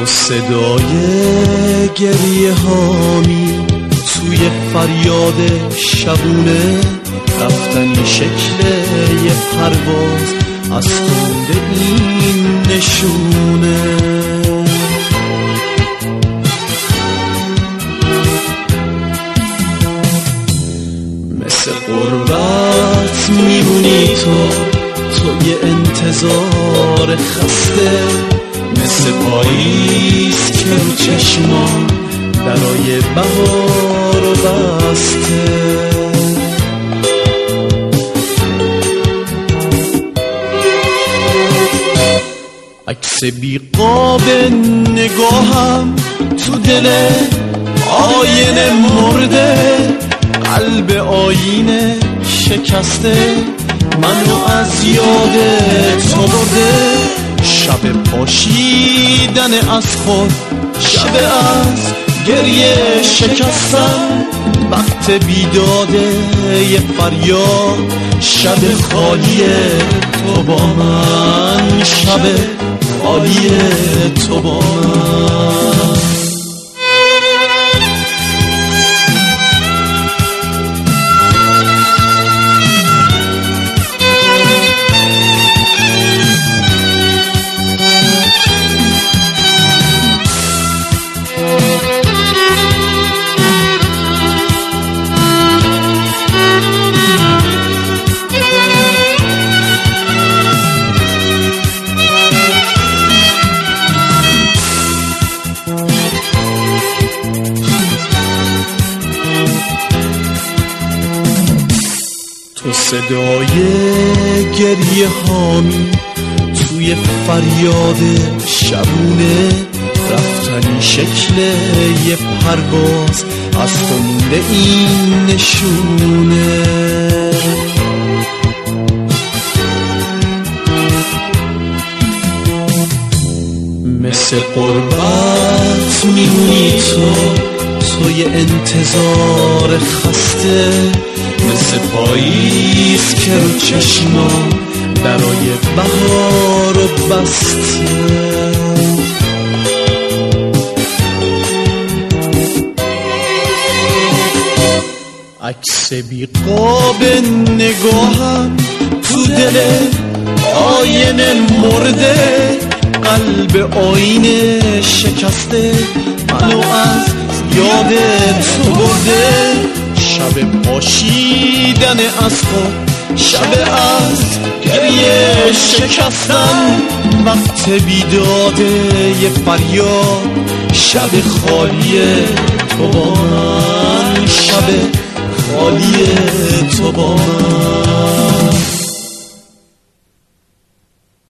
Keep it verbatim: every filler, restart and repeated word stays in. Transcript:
صدای گریه هامی توی فریاد شبونه، رفتنی شکل یه پرواز از خونده این نشونه. مثل غربت میمونی تو توی انتظار خسته، مثل پاییز که رو چشمان درای بهار رو بسته. عکس بیقاب نگاهم تو دل آینه مرده، قلب آینه شکسته منو از یاد تو برده. شب پاشیدن از خود، شب از گریه شکستن، وقت بیداده یه فریاد، شب خالی تو با من، شب خالی تو با من. تو صدای گریه هامی توی فریاد شبونه، رفتنی شکل یه پرواز از خونده این نشونه. مثل قربت میمونی تو توی انتظار خسته، مثل پاییز که رو چشمان برای بهار رو بسته. عکس بیقاب نگاهم تو دل آینه مرده، قلب آینه شکسته منو از یاد تو برده. شب پاشیدن از خود، شب از گریه شکستن، وقت بیداده یه فریاد، شب خالی تو با من، شب خالی تو با من.